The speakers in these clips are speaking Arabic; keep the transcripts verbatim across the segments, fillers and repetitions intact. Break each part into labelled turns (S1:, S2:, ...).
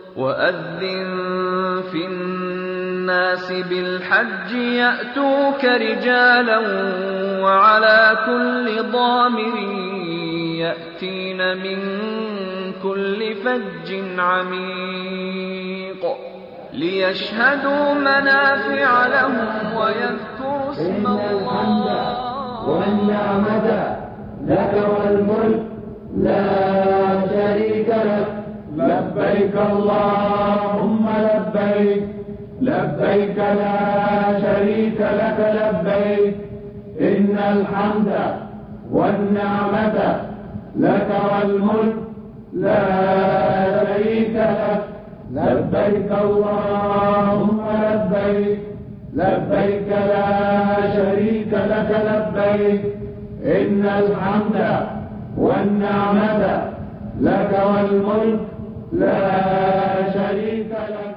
S1: وأذن في الناس بالحج يأتوك رجالا وعلى كل ضامر يأتين من كل فج عميق ليشهدوا منافع لهم ويذكروا اسم الله.
S2: والنعمة لك والملك لا شريك لك. لبيك اللهم لبيك لبيك لا شريك لك لبيك إن الحمد والنعمة لك والملك لا شريك لك. لبيك اللهم لبيك لبيك لا شريك لك لبيك إن الحمد والنعمة لك والملك لا شريك لك.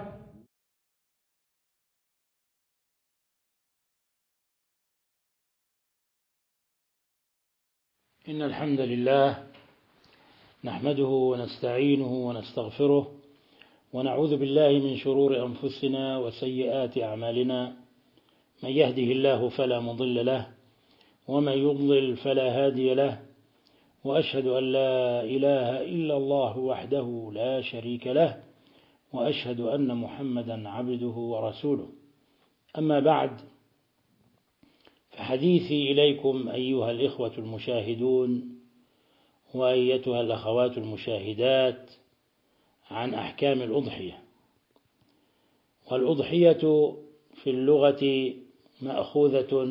S3: إن الحمد لله نحمده ونستعينه ونستغفره ونعوذ بالله من شرور أنفسنا وسيئات أعمالنا. من يهده الله فلا مضل له ومن يضلل فلا هادي له، وأشهد أن لا إله إلا الله وحده لا شريك له، وأشهد أن محمدا عبده ورسوله. أما بعد، فحديثي إليكم أيها الإخوة المشاهدون وأيتها الأخوات المشاهدات عن أحكام الأضحية. والأضحية في اللغة مأخوذة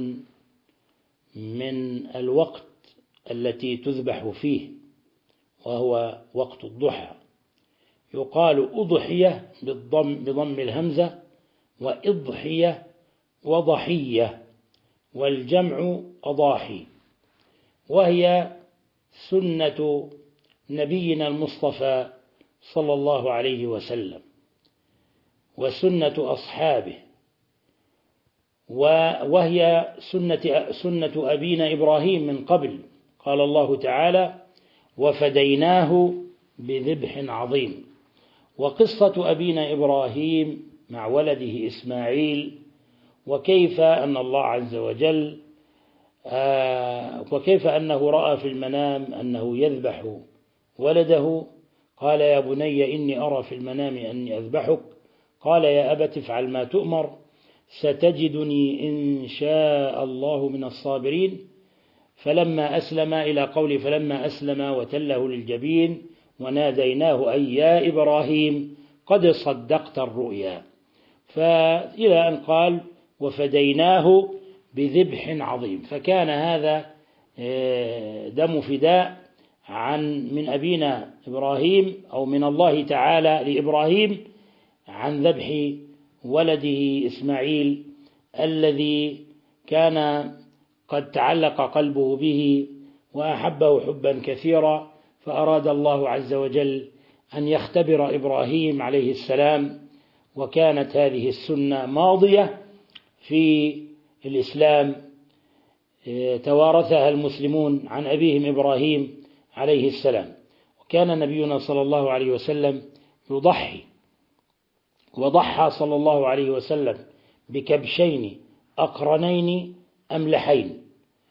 S3: من الوقت التي تذبح فيه، وهو وقت الضحى. يقال أضحية بالضم بضم الهمزة، وإضحية وضحية، والجمع أضاحي، وهي سنة نبينا المصطفى صلى الله عليه وسلم وسنة أصحابه، وهي سنة, سنة أبينا إبراهيم من قبل. قال الله تعالى: وفديناه بذبح عظيم. وقصة أبينا إبراهيم مع ولده إسماعيل، وكيف أن الله عز وجل آه وكيف أنه رأى في المنام أنه يذبح ولده. قال: يا بني إني أرى في المنام أني أذبحك. قال: يا أبت افعل ما تؤمر، ستجدني إن شاء الله من الصابرين. فلما أسلم، إلى قول فلما أسلم وتله للجبين وناديناه أي يا إبراهيم قد صدقت الرؤيا، فإلى أن قال: وفديناه بذبح عظيم. فكان هذا دم فداء عن من أبينا إبراهيم، أو من الله تعالى لإبراهيم، عن ذبح ولده إسماعيل الذي كان قد تعلق قلبه به وأحبه حبا كثيرا. فأراد الله عز وجل أن يختبر إبراهيم عليه السلام، وكانت هذه السنة ماضية في الإسلام، توارثها المسلمون عن أبيهم إبراهيم عليه السلام. وكان نبينا صلى الله عليه وسلم يضحي، وضحى صلى الله عليه وسلم بكبشين أقرنين أملحين،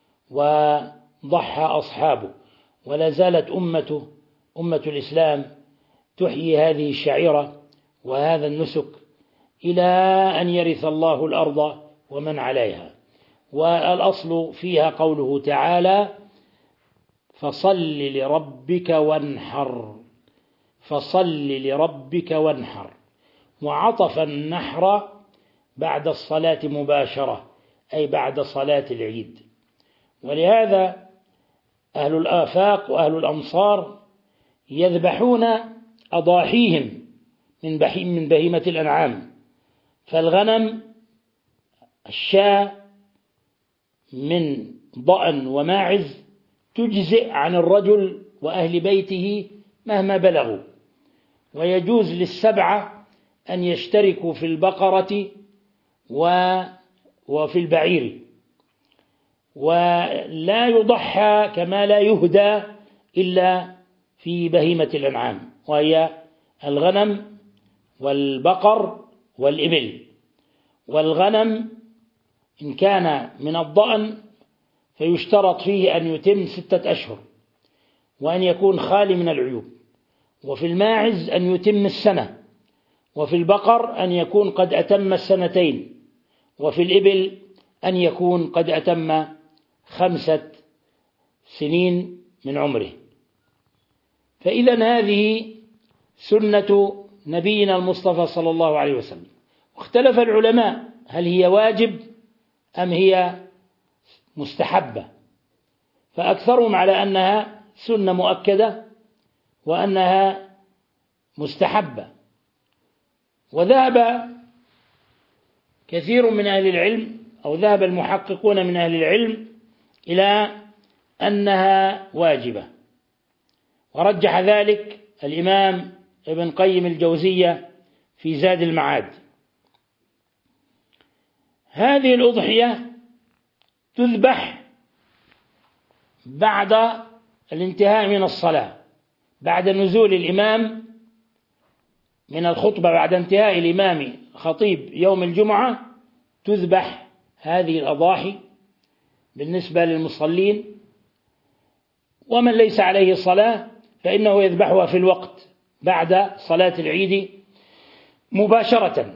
S3: وضحى أصحابه. ولا زالت أمته أمة الإسلام تحيي هذه الشعيرة وهذا النسك إلى أن يرث الله الأرض ومن عليها. والأصل فيها قوله تعالى: فصل لربك وانحر، فصل لربك وانحر، وعطف النحر بعد الصلاة مباشرة، أي بعد صلاة العيد. ولهذا أهل الآفاق وأهل الأمصار يذبحون أضاحيهم من من بهيمة الأنعام. فالغنم، الشاة من ضأن وماعز، تجزئ عن الرجل وأهل بيته مهما بلغوا، ويجوز للسبعة أن يشتركوا في البقرة وفي البعير. ولا يضحى كما لا يهدى إلا في بهيمة الأنعام، وهي الغنم والبقر والإبل. والغنم إن كان من الضأن فيشترط فيه أن يتم ستة أشهر وأن يكون خالي من العيوب، وفي الماعز أن يتم السنة، وفي البقر أن يكون قد أتم السنتين، وفي الإبل أن يكون قد أتم خمسة سنين من عمره. فإذا هذه سنة نبينا المصطفى صلى الله عليه وسلم. واختلف العلماء هل هي واجب أم هي مستحبة، فأكثرهم على أنها سنة مؤكدة وأنها مستحبة. وذهب كثير من أهل العلم أو ذهب المحققون من أهل العلم إلى أنها واجبة، ورجح ذلك الإمام ابن قيم الجوزية في زاد المعاد. هذه الأضحية تذبح بعد الانتهاء من الصلاة، بعد نزول الإمام من الخطبة، بعد انتهاء الإمام خطيب يوم الجمعة تذبح هذه الأضاحي بالنسبة للمصلين. ومن ليس عليه صلاة فإنه يذبحها في الوقت بعد صلاة العيد مباشرة.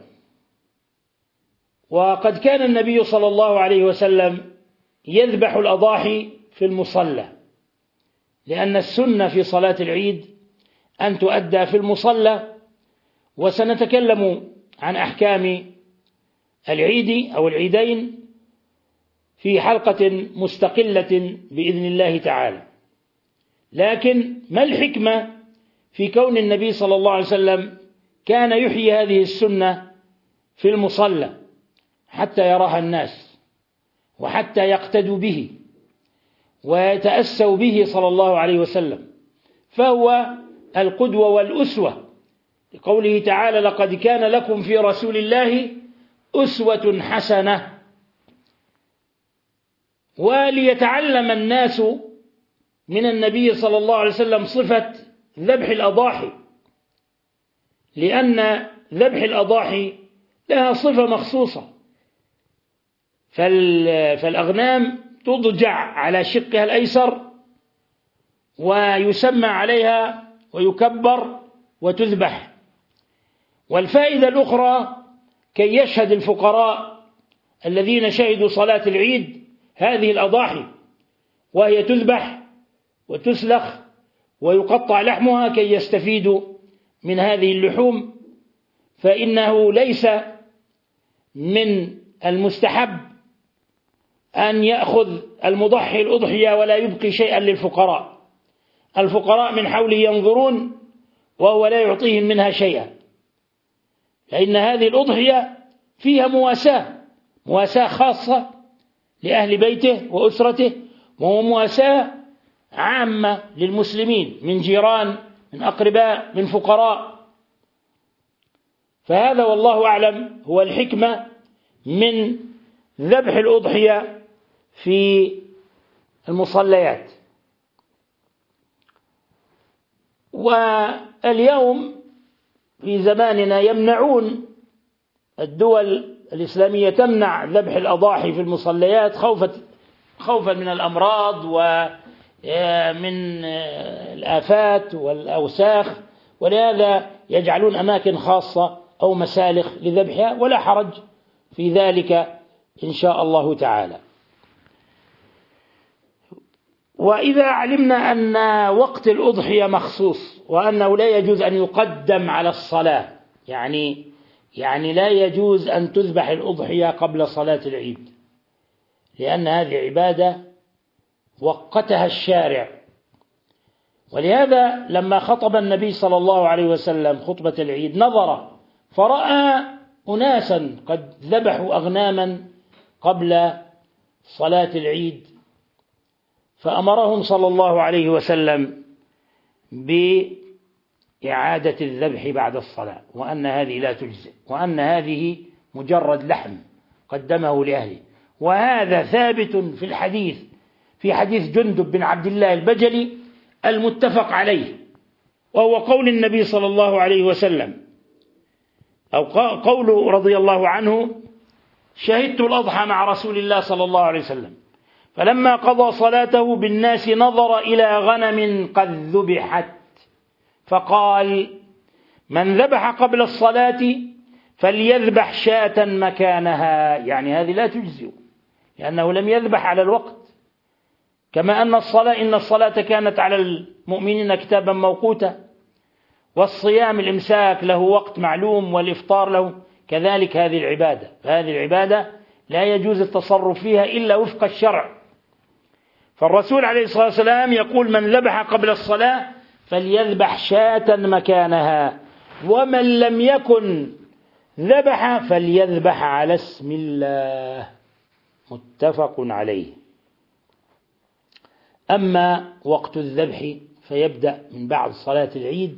S3: وقد كان النبي صلى الله عليه وسلم يذبح الأضاحي في المصلى، لأن السنة في صلاة العيد أن تؤدى في المصلى. وسنتكلم عن أحكام العيد أو العيدين في حلقة مستقلة بإذن الله تعالى. لكن ما الحكمة في كون النبي صلى الله عليه وسلم كان يحيي هذه السنة في المصلى حتى يراها الناس وحتى يقتدوا به ويتأسوا به صلى الله عليه وسلم، فهو القدوة والأسوة، لقوله تعالى: لقد كان لكم في رسول الله أسوة حسنة. وليتعلم الناس من النبي صلى الله عليه وسلم صفة ذبح الأضاحي، لأن ذبح الأضاحي لها صفة مخصوصة. فالأغنام تضجع على شقها الأيسر ويسمى عليها ويكبر وتذبح. والفائدة الأخرى كي يشهد الفقراء الذين شهدوا صلاة العيد هذه الأضاحي وهي تذبح وتسلخ ويقطع لحمها كي يستفيدوا من هذه اللحوم. فإنه ليس من المستحب أن يأخذ المضحي الأضحية ولا يبقي شيئا للفقراء. الفقراء من حوله ينظرون وهو لا يعطيهم منها شيئا، فإن هذه الأضحية فيها مواساة، مواساة خاصة لأهل بيته وأسرته، وهو مواساة عامة للمسلمين من جيران، من أقرباء، من فقراء. فهذا والله أعلم هو الحكمة من ذبح الأضحية في المصليات. واليوم في زماننا يمنعون، الدول الإسلامية تمنع ذبح الأضاحي في المصليات خوفا خوفا من الأمراض ومن الآفات والأوساخ، ولهذا يجعلون أماكن خاصة أو مسالخ لذبحها، ولا حرج في ذلك إن شاء الله تعالى. وإذا علمنا أن وقت الأضحية مخصوص وأنه لا يجوز أن يقدم على الصلاة، يعني يعني لا يجوز أن تذبح الأضحية قبل صلاة العيد، لأن هذه عبادة وقتها الشارع. ولهذا لما خطب النبي صلى الله عليه وسلم خطبة العيد نظر فرأى أناسا قد ذبحوا أغناما قبل صلاة العيد، فأمرهم صلى الله عليه وسلم بإعادة الذبح بعد الصلاة، وأن هذه لا تجزئ، وأن هذه مجرد لحم قدمه لأهله. وهذا ثابت في الحديث، في حديث جندب بن عبد الله البجلي المتفق عليه، وهو قول النبي صلى الله عليه وسلم: أو قوله رضي الله عنه: شهدت الأضحى مع رسول الله صلى الله عليه وسلم فلما قضى صلاته بالناس نظر إلى غنم قد ذبحت فقال: من ذبح قبل الصلاة فليذبح شاة مكانها، يعني هذه لا تجزئ لأنه لم يذبح على الوقت، كما أن الصلاة إن الصلاة كانت على المؤمنين كتابا موقوتا، والصيام الإمساك له وقت معلوم والإفطار له كذلك هذه العبادة، فهذه العبادة لا يجوز التصرف فيها إلا وفق الشرع. فالرسول عليه الصلاة والسلام يقول: من ذبح قبل الصلاة فليذبح شاة مكانها، ومن لم يكن ذبح فليذبح على اسم الله، متفق عليه. أما وقت الذبح فيبدأ من بعد صلاة العيد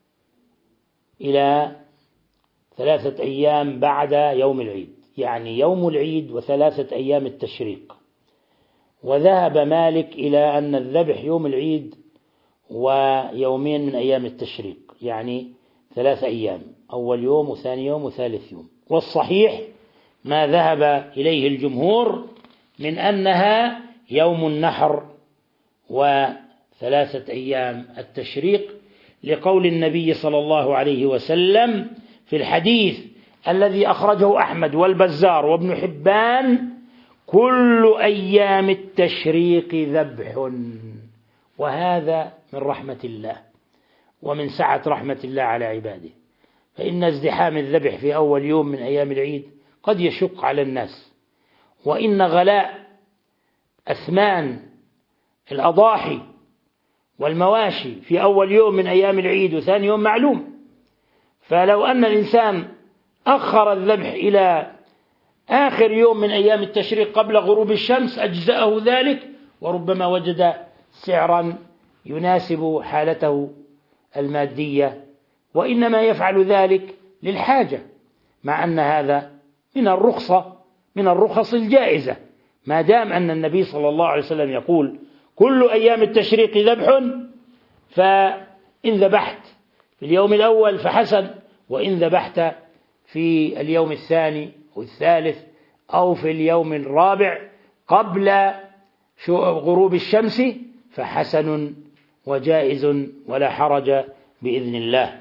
S3: إلى ثلاثة أيام بعد يوم العيد، يعني يوم العيد وثلاثة أيام التشريق. وذهب مالك إلى أن الذبح يوم العيد ويومين من أيام التشريق، يعني ثلاثة أيام، أول يوم وثاني يوم وثالث يوم. والصحيح ما ذهب إليه الجمهور من أنها يوم النحر وثلاثة أيام التشريق، لقول النبي صلى الله عليه وسلم في الحديث الذي أخرجه أحمد والبزار وابن حبان: كل أيام التشريق ذبح. وهذا من رحمة الله ومن سعة رحمة الله على عباده، فإن ازدحام الذبح في أول يوم من أيام العيد قد يشق على الناس، وإن غلاء أثمان الأضاحي والمواشي في أول يوم من أيام العيد وثاني يوم معلوم، فلو أن الإنسان أخر الذبح إلى آخر يوم من أيام التشريق قبل غروب الشمس أجزأه ذلك، وربما وجد سعرا يناسب حالته المادية، وإنما يفعل ذلك للحاجة، مع أن هذا من الرخصة من الرخص الجائزة، ما دام أن النبي صلى الله عليه وسلم يقول: كل أيام التشريق ذبح، فإن ذبحت في اليوم الأول فحسن، وإن ذبحت في اليوم الثاني والثالث أو في اليوم الرابع قبل غروب الشمس فحسن وجائز ولا حرج بإذن الله.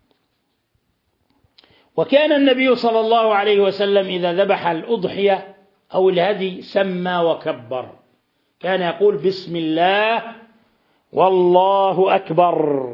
S3: وكان النبي صلى الله عليه وسلم إذا ذبح الأضحية أو الهدي سمى وكبر، كان يقول: بسم الله والله أكبر،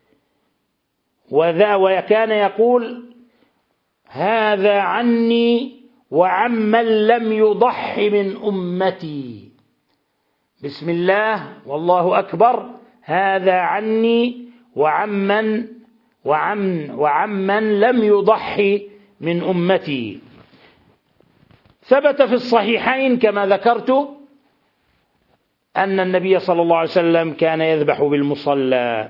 S3: وذا وكان يقول: هذا عني وعمن لم يضح من أمتي. بسم الله والله أكبر، هذا عني وعمن وعم وعمن لم يضحي من أمتي. ثبت في الصحيحين كما ذكرت أن النبي صلى الله عليه وسلم كان يذبح بالمصلى.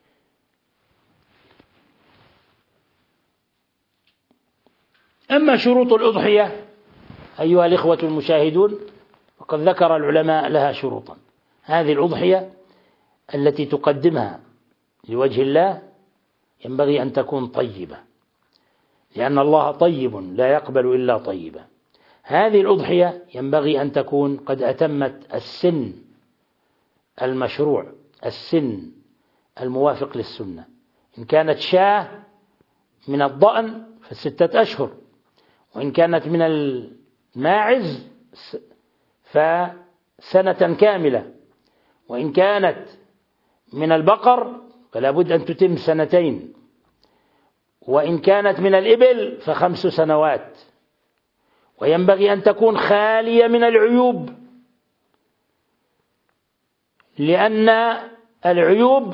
S3: أما شروط الأضحية أيها الإخوة المشاهدون، وقد ذكر العلماء لها شروطا. هذه الأضحية التي تقدمها لوجه الله ينبغي أن تكون طيبة، لأن الله طيب لا يقبل إلا طيبا. هذه الأضحية ينبغي أن تكون قد أتمت السن المشروع، السن الموافق للسنة. إن كانت شاة من الضأن فستة أشهر، وإن كانت من الماعز فسنة كاملة، وإن كانت من البقر فلا بد أن تتم سنتين، وإن كانت من الإبل فخمس سنوات. وينبغي أن تكون خالية من العيوب، لأن العيوب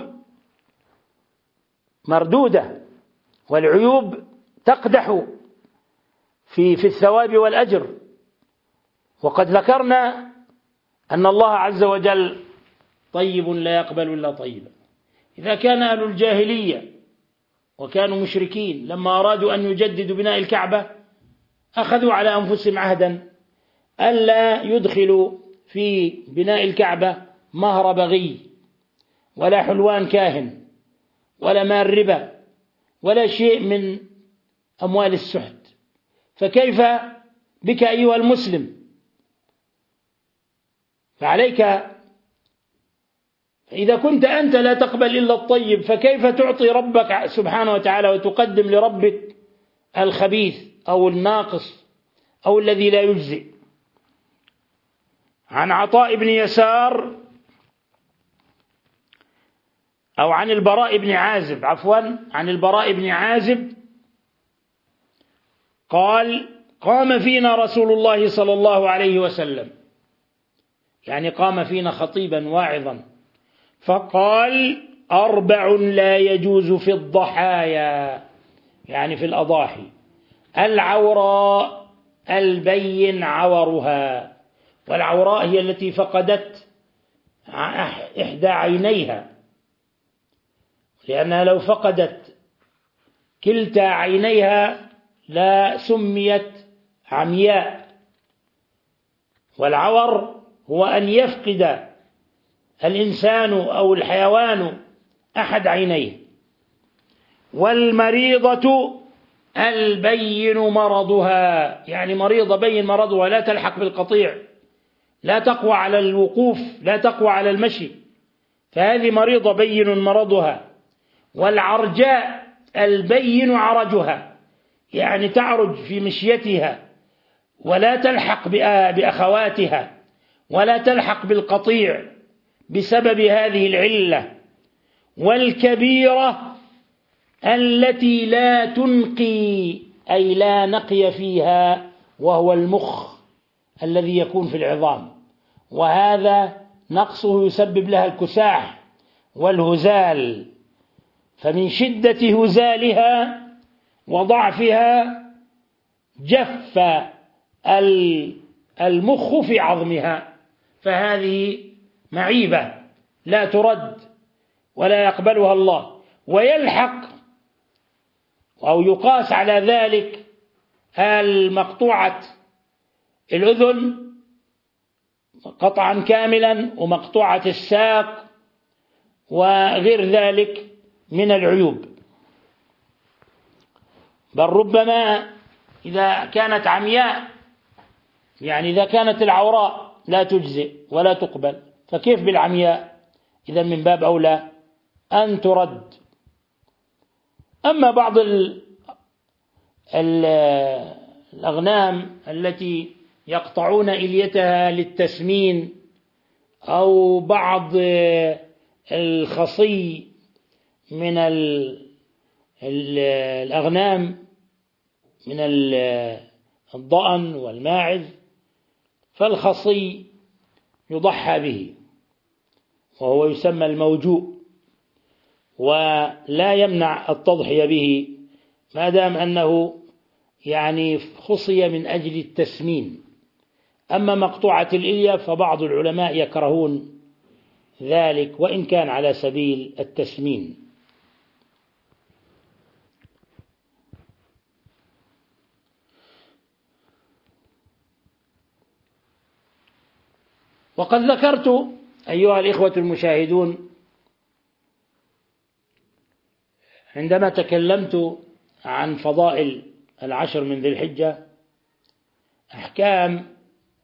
S3: مردودة، والعيوب تقدح في في الثواب والأجر. وقد ذكرنا أن الله عز وجل طيب لا يقبل إلا طيبا. إذا كان أهل الجاهلية وكانوا مشركين لما أرادوا أن يجددوا بناء الكعبة أخذوا على أنفسهم عهدا ألا يدخلوا في بناء الكعبة مهر بغي ولا حلوان كاهن ولا مال ربا ولا شيء من أموال السحت، فكيف بك أيها المسلم؟ فعليك، إذا كنت أنت لا تقبل إلا الطيب، فكيف تعطي ربك سبحانه وتعالى وتقدم لربك الخبيث أو الناقص أو الذي لا يجزئ؟ عن عطاء بن يسار أو عن البراء بن عازب عفوا عن البراء بن عازب قال: قام فينا رسول الله صلى الله عليه وسلم، يعني قام فينا خطيبا واعظا، فقال: أربع لا يجوز في الضحايا، يعني في الأضاحي: العوراء البين عورها، والعوراء هي التي فقدت إحدى عينيها، لأنها لو فقدت كلتا عينيها لا سميت عمياء. والعور هو أن يفقد الإنسان أو الحيوان أحد عينيه. والمريضة البين مرضها، يعني مريضة بين مرضها، لا تلحق بالقطيع، لا تقوى على الوقوف، لا تقوى على المشي، فهذه مريضة بين مرضها. والعرجاء البين عرجها، يعني تعرج في مشيتها ولا تلحق بأخواتها ولا تلحق بالقطيع بسبب هذه العلة. والكبيرة التي لا تنقي، أي لا نقي فيها، وهو المخ الذي يكون في العظام، وهذا نقصه يسبب لها الكساح والهزال، فمن شدة هزالها وضعفها جف المخ في عظمها، فهذه معيبة لا ترد ولا يقبلها الله. ويلحق أو يقاس على ذلك المقطوعة الأذن قطعا كاملا، ومقطوعة الساق، وغير ذلك من العيوب. بل ربما إذا كانت عمياء، يعني إذا كانت العوراء لا تجزئ ولا تقبل، فكيف بالعمياء؟ إذا من باب أولى أن ترد. أما بعض ال ال الأغنام التي يقطعون إليتها للتسمين، أو بعض الخصي من ال ال الأغنام من الضأن والماعز، فالخصي يضحى به وهو يسمى الموجوء، ولا يمنع التضحية به ما دام أنه يعني خصي من أجل التسمين. أما مقطوعة الإلية فبعض العلماء يكرهون ذلك وإن كان على سبيل التسمين. وقد ذكرت أيها الإخوة المشاهدون عندما تكلمت عن فضائل العشر من ذي الحجة أحكام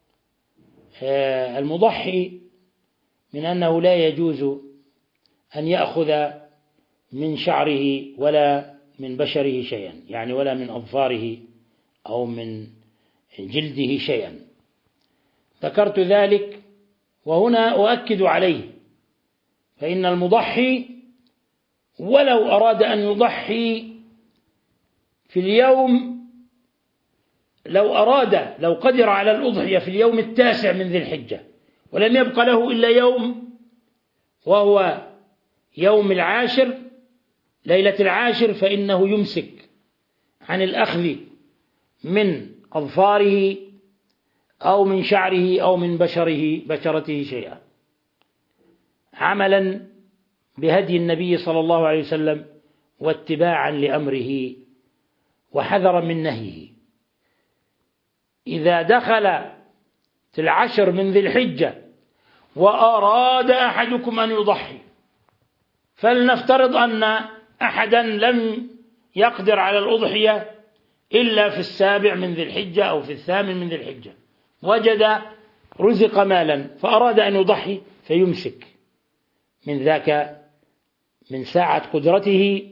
S3: المضحي، من أنه لا يجوز أن يأخذ من شعره ولا من بشره شيئا، يعني ولا من أظفاره أو من جلده شيئا. ذكرت ذلك وهنا أؤكد عليه، فإن المضحي ولو أراد أن يضحي في اليوم، لو أراد لو قدر على الأضحية في اليوم التاسع من ذي الحجة ولم يبق له إلا يوم وهو يوم العاشر ليلة العاشر، فإنه يمسك عن الأخذ من أظفاره أو من شعره أو من بشره بشرته شيئا، عملا بهدي النبي صلى الله عليه وسلم واتباعا لأمره وحذرا من نهيه. إذا دخل العشر من ذي الحجة وأراد أحدكم أن يضحي، فلنفترض أن أحدا لم يقدر على الأضحية إلا في السابع من ذي الحجة أو في الثامن من ذي الحجة، وجد رزق مالا فأراد أن يضحي فيمسك من ذاك، من ساعة قدرته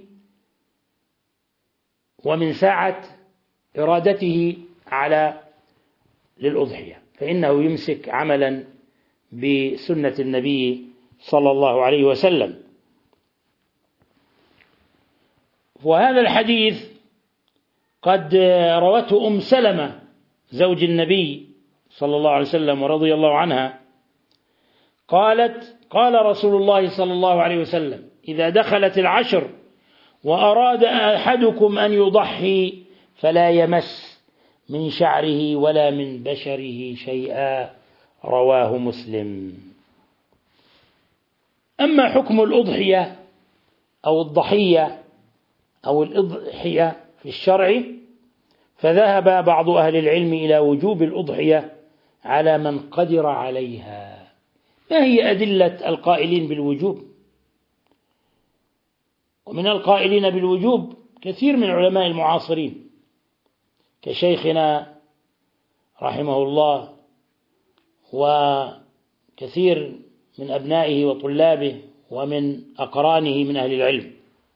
S3: ومن ساعة إرادته على للأضحية، فإنه يمسك عملا بسنة النبي صلى الله عليه وسلم. وهذا الحديث قد روته أم سلمة زوج النبي صلى الله عليه وسلم ورضي الله عنها، قالت: قال رسول الله صلى الله عليه وسلم: إذا دخلت العشر وأراد أحدكم أن يضحي فلا يمس من شعره ولا من بشره شيئا، رواه مسلم. أما حكم الأضحية أو الضحية أو الأضحية في الشرع، فذهب بعض أهل العلم إلى وجوب الأضحية على من قدر عليها. ما هي أدلة القائلين بالوجوب؟ ومن القائلين بالوجوب كثير من علماء المعاصرين كشيخنا رحمه الله وكثير من أبنائه وطلابه ومن أقرانه من أهل العلم.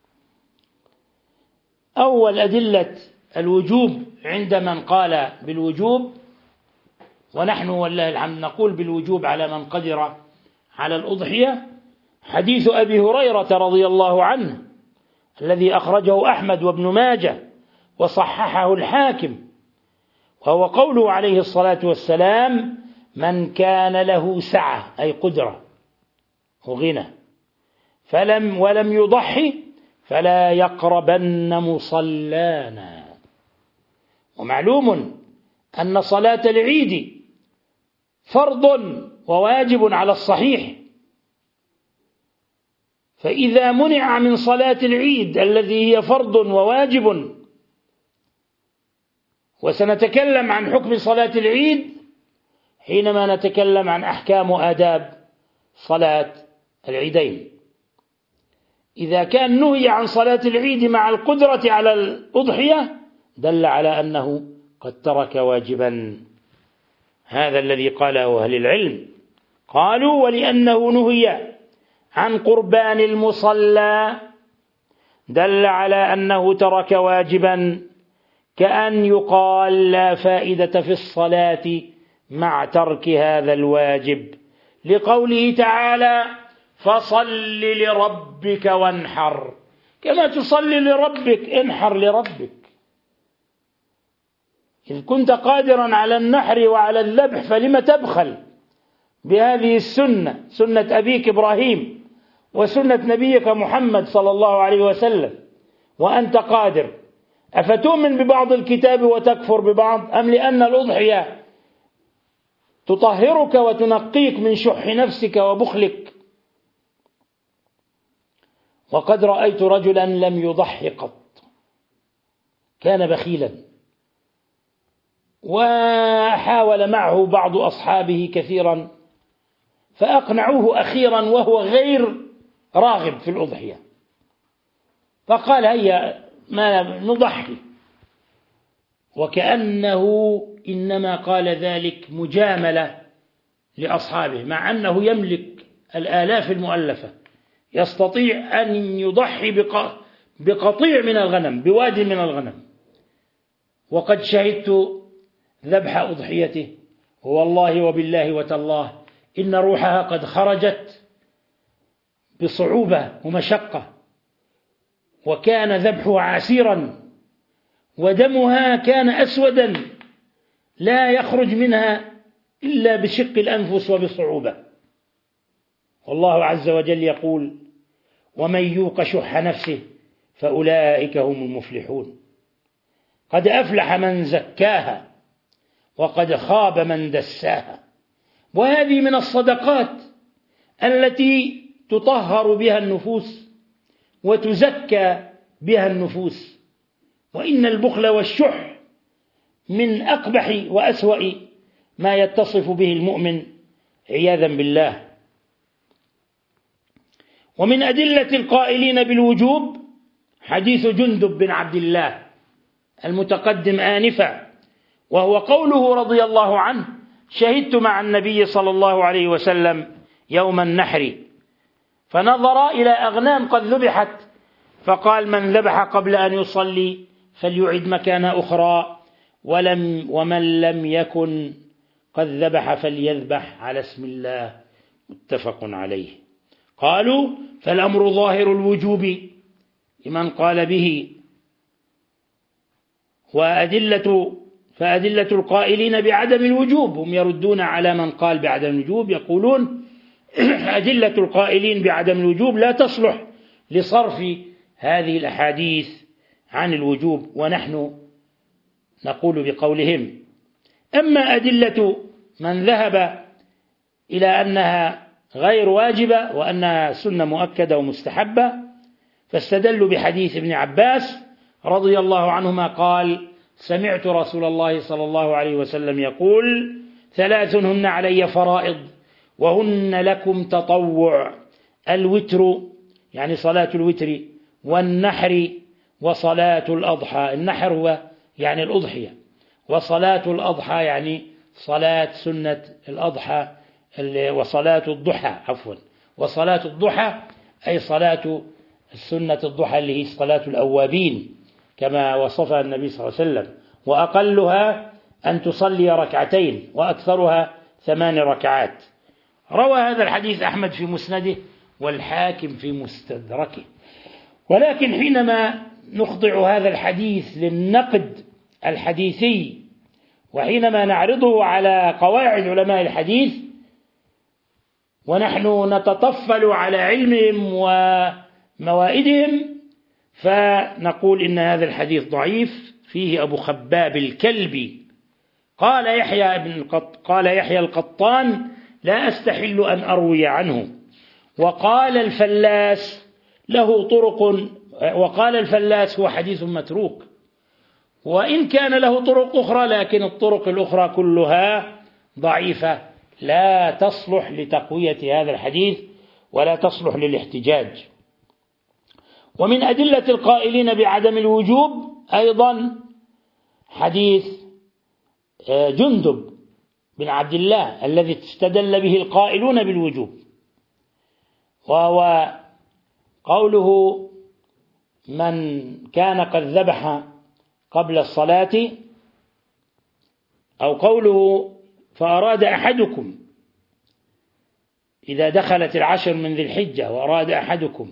S3: أول أدلة الوجوب عند من قال بالوجوب، ونحن والله الحمد نقول بالوجوب على من قدر على الأضحية، حديث أبي هريرة رضي الله عنه الذي أخرجه أحمد وابن ماجه وصححه الحاكم، وهو قوله عليه الصلاة والسلام: من كان له سعة أي قدرة وغنى فلم ولم يضحي فلا يقربن مصلانا. ومعلوم أن صلاة العيد فرض وواجب على الصحيح، فإذا منع من صلاة العيد الذي هي فرض وواجب، وسنتكلم عن حكم صلاة العيد حينما نتكلم عن أحكام وآداب صلاة العيدين، إذا كان نهي عن صلاة العيد مع القدرة على الأضحية دل على أنه قد ترك واجبا. هذا الذي قاله أهل العلم، قالوا: ولأنه نهي عن قربان المصلى دل على أنه ترك واجبا، كأن يقال: لا فائدة في الصلاة مع ترك هذا الواجب، لقوله تعالى: فصل لربك وانحر، كما تصلي لربك انحر لربك. إذ كنت قادرا على النحر وعلى الذبح فلم تبخل بهذه السنة، سنة أبيك إبراهيم وسنة نبيك محمد صلى الله عليه وسلم، وأنت قادر؟ أفتؤمن ببعض الكتاب وتكفر ببعض، أم لأن الأضحية تطهرك وتنقيك من شح نفسك وبخلك؟ وقد رأيت رجلا لم يضحي قط، كان بخيلا، وحاول معه بعض أصحابه كثيرا فأقنعوه أخيرا وهو غير راغب في الأضحية، فقال: هيا ما نضحي، وكأنه إنما قال ذلك مجاملة لأصحابه، مع أنه يملك الآلاف المؤلفة، يستطيع أن يضحي بقطيع من الغنم، بواد من الغنم. وقد شهدت ذبح أضحيته، والله وبالله وتالله إن روحها قد خرجت بصعوبة ومشقة، وكان ذبحها عسيرا، ودمها كان أسودا لا يخرج منها إلا بشق الأنفس وبصعوبة. والله عز وجل يقول: ومن يوق شح نفسه فأولئك هم المفلحون. قد أفلح من زكاها وقد خاب من دساها. وهذه من الصدقات التي تطهر بها النفوس وتزكى بها النفوس. وإن البخل والشح من أقبح وأسوأ ما يتصف به المؤمن عياذا بالله. ومن أدلة القائلين بالوجوب حديث جندب بن عبد الله المتقدم آنفا، وهو قوله رضي الله عنه: شهدت مع النبي صلى الله عليه وسلم يوم النحر فنظر إلى أغنام قد ذبحت فقال: من ذبح قبل أن يصلي فليعد مكان أخرى، ولم ومن لم يكن قد ذبح فليذبح على اسم الله. متفق عليه. قالوا: فالأمر ظاهر الوجوب لمن قال به، وأدلة فأدلة القائلين بعدم الوجوب، هم يردون على من قال بعدم الوجوب، يقولون أدلة القائلين بعدم الوجوب لا تصلح لصرف هذه الأحاديث عن الوجوب، ونحن نقول بقولهم. أما أدلة من ذهب إلى أنها غير واجبة وأنها سنة مؤكدة ومستحبة، فاستدلوا بحديث ابن عباس رضي الله عنهما قال: سمعت رسول الله صلى الله عليه وسلم يقول: ثلاث هن علي فرائض وهن لكم تطوع، الوتر يعني صلاة الوتر، والنحر وصلاة الأضحى. النحر هو يعني الأضحية، وصلاة الأضحى يعني صلاة سنة الأضحى، وصلاة الضحى عفوا وصلاة الضحى أي صلاة السنة الضحى اللي هي صلاة الأوابين كما وصفها النبي صلى الله عليه وسلم، وأقلها أن تصلي ركعتين وأكثرها ثمان ركعات. روى هذا الحديث أحمد في مسنده والحاكم في مستدركه. ولكن حينما نخضع هذا الحديث للنقد الحديثي، وحينما نعرضه على قواعد علماء الحديث، ونحن نتطفل على علمهم وموائدهم، فنقول إن هذا الحديث ضعيف، فيه أبو خباب الكلبي. قال يحيى بن القط... قال يحيى القطان: لا أستحل أن أروي عنه. وقال الفلاس له طرق، وقال الفلاس هو حديث متروك، وإن كان له طرق أخرى، لكن الطرق الأخرى كلها ضعيفة لا تصلح لتقوية هذا الحديث ولا تصلح للاحتجاج. ومن أدلة القائلين بعدم الوجوب أيضا حديث جندب بن عبد الله الذي استدل به القائلون بالوجوب، وهو قوله: من كان قد ذبح قبل الصلاة، أو قوله: فأراد أحدكم إذا دخلت العشر من ذي الحجة وأراد أحدكم،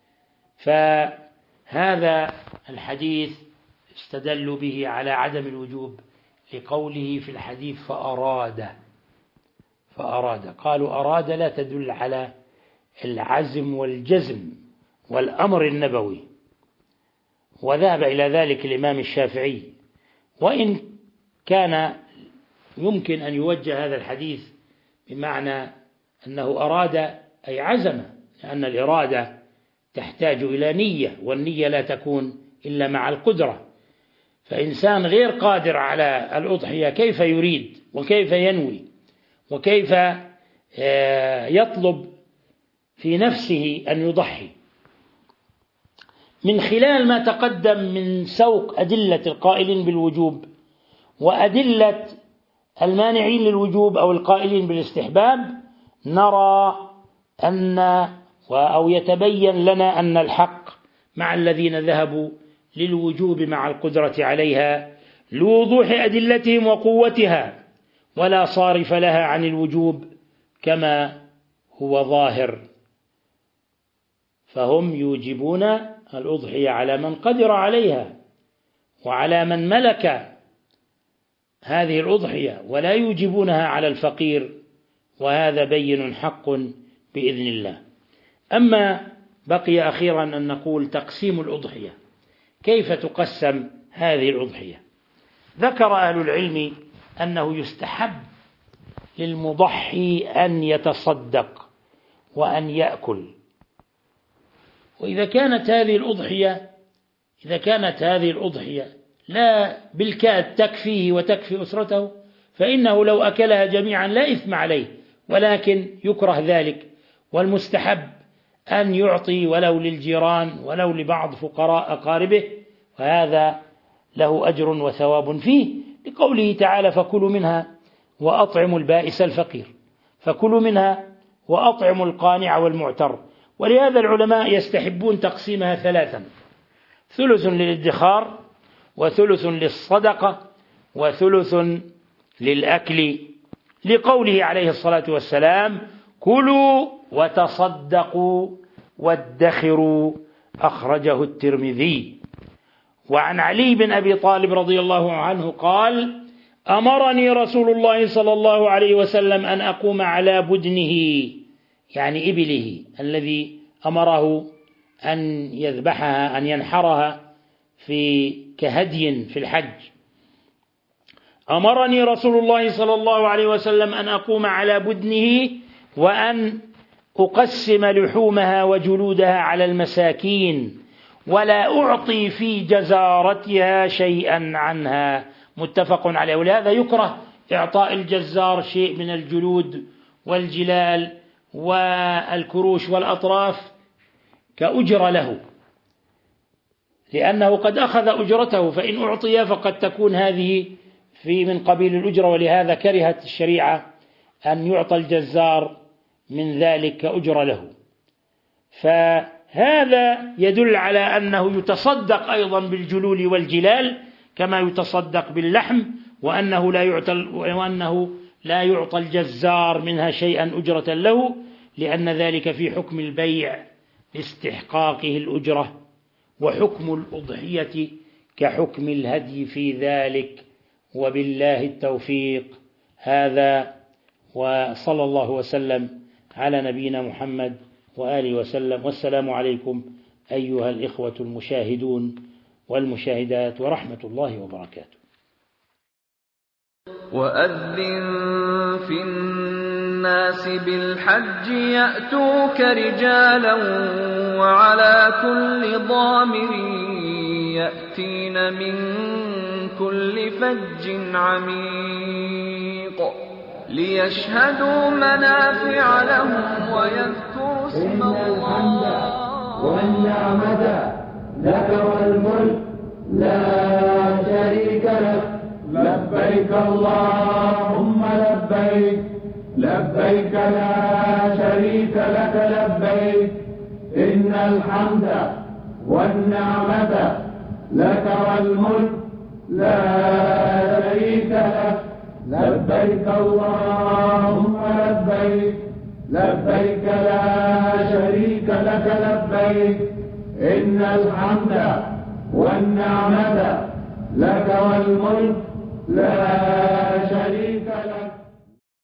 S3: فهذا الحديث استدلوا به على عدم الوجوب لقوله في الحديث: فأراد فأراد قالوا أراد لا تدل على العزم والجزم والأمر النبوي، وذهب إلى ذلك الإمام الشافعي. وإن كان يمكن أن يوجه هذا الحديث بمعنى أنه أراد أي عزم، لأن الإرادة تحتاج إلى نية، والنية لا تكون إلا مع القدرة، فإنسان غير قادر على الأضحية كيف يريد وكيف ينوي وكيف يطلب في نفسه أن يضحي؟ من خلال ما تقدم من سوق أدلة القائلين بالوجوب وأدلة المانعين للوجوب أو القائلين بالاستحباب، نرى أن أو يتبين لنا أن الحق مع الذين ذهبوا للوجوب مع القدرة عليها لوضوح أدلتهم وقوتها، ولا صارف لها عن الوجوب كما هو ظاهر. فهم يوجبون الأضحية على من قدر عليها وعلى من ملك هذه الأضحية، ولا يوجبونها على الفقير، وهذا بين حق بإذن الله. أما بقي أخيرا أن نقول تقسيم الأضحية، كيف تقسم هذه الأضحية؟ ذكر أهل العلم أنه يستحب للمضحي أن يتصدق وأن يأكل. وإذا كانت هذه الأضحية إذا كانت هذه الأضحية لا بالكاد تكفيه وتكفي أسرته، فإنه لو أكلها جميعا لا إثم عليه، ولكن يكره ذلك، والمستحب أن يعطي ولو للجيران ولو لبعض فقراء أقاربه، وهذا له أجر وثواب فيه، لقوله تعالى: فكلوا منها وأطعموا البائس الفقير، فكلوا منها وأطعموا القانع والمعتر. ولهذا العلماء يستحبون تقسيمها ثلاثا: ثلث للادخار، وثلث للصدقة، وثلث للأكل، لقوله عليه الصلاة والسلام: كلوا وتصدقوا وادخروا، أخرجه الترمذي. وعن علي بن أبي طالب رضي الله عنه قال: أمرني رسول الله صلى الله عليه وسلم أن أقوم على بدنه، يعني إبله الذي أمره أن يذبحها، أن ينحرها في كهدي في الحج. أمرني رسول الله صلى الله عليه وسلم أن أقوم على بدنه وأن أقسم لحومها وجلودها على المساكين، ولا أعطي في جزارتها شيئا عنها، متفق عليه. ولهذا يكره إعطاء الجزار شيء من الجلود والجلال والكروش والأطراف كأجر له، لأنه قد أخذ أجرته، فإن أعطي فقد تكون هذه في من قبيل الأجرة. ولهذا كرهت الشريعة أن يعطى الجزار من ذلك كأجر له. فهذا يدل على أنه يتصدق أيضا بالجلول والجلال كما يتصدق باللحم، وأنه لا يعطى وأنه لا يعطى الجزار منها شيئا أجرة له، لأن ذلك في حكم البيع لاستحقاقه الأجرة، وحكم الأضحية كحكم الهدي في ذلك. وبالله التوفيق. هذا، وصلى الله وسلم على نبينا محمد وآله وسلم، والسلام عليكم أيها الإخوة المشاهدون والمشاهدات، ورحمة الله وبركاته.
S1: وأذن في الناس بالحج يأتوك رجالا وعلى كل ضامر يأتين من كل فج عميق ليشهدوا منافع لهم ويذكروا اسم الله.
S2: والنعمة لك والملك لا شريك لك، لبيك اللهم لبيك، لبيك لا شريك لك لبيك، إن الحمد والنعمة لك والملك لا شريك لك، لبيك اللهم لبيك، لبيك لا شريك لك لبيك، إن الحمد والنعمة لك والملك لا